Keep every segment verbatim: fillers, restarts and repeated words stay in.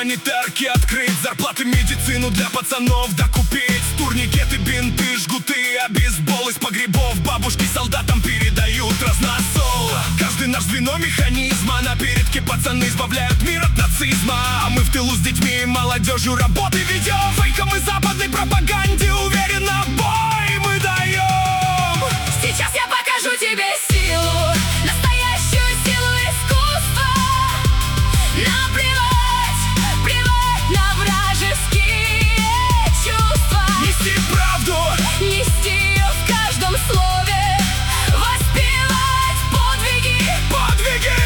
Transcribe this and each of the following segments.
гуманитарки открыть, зарплаты, медицину для пацанов докупить, турникеты, бинты, жгуты, а бейсбол из погребов бабушки солдатам передают разносол. Каждый наш звено механизма, на передке пацаны избавляют мир от нацизма, а мы в тылу с детьми и молодежью работы ведем. Фейком и западной пропаганде уверенно бой мы даем. Сейчас я покажу тебе силу, настоящую силу искусства. Наплевать, плевать на вражеские чувства. Нести правду, нести ее в каждом слове, воспевать подвиги, подвиги.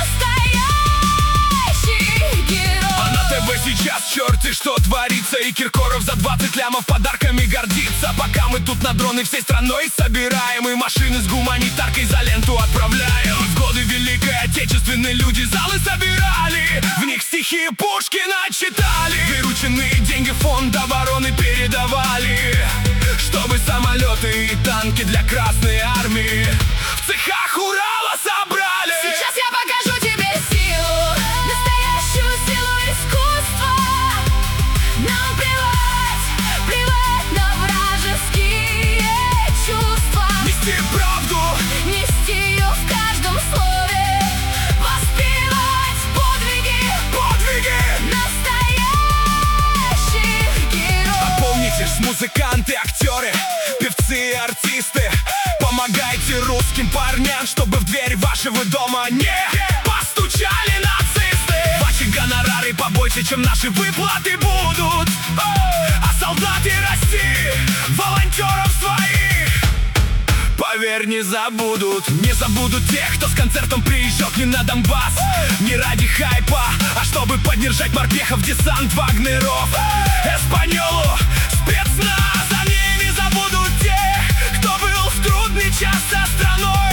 Настоящий герой. А на ТВ сейчас черти что творится, и Киркоров за двадцать лямов подарками гордится. Пока мы тут на дроны всей страной собираем, и машины с гуманитаркой за ленту отправляем. В годы Великой Отечественной люди залы собирали, в них стихи Пушкина читали. Вырученные деньги в фонд обороны передавали, чтобы самолеты и танки для Красной Армии в цехах Урала собрали. Сейчас я покажу тебе силу, настоящую силу искусства. Нам плевать, плевать на вражеские чувства. Нести правду, нести ее в каждом слове, воспевать подвиги, подвиги. Настоящих героев. Помнитесь, музыканты, актеры, певцы и артисты, помогайте русским парням, чтобы в дверь вашего дома не постучали нацисты. Ваши гонорары побольше, чем наши выплаты будут, а солдаты расти, волонтеров своих, поверь, не забудут. Не забудут тех, кто с концертом приезжал не на Донбасс, не ради хайпа, а чтобы поддержать морпехов, десант, вагнеров, Эспаньолу, спецназ. Они не забудут тех, кто был в трудный час со страной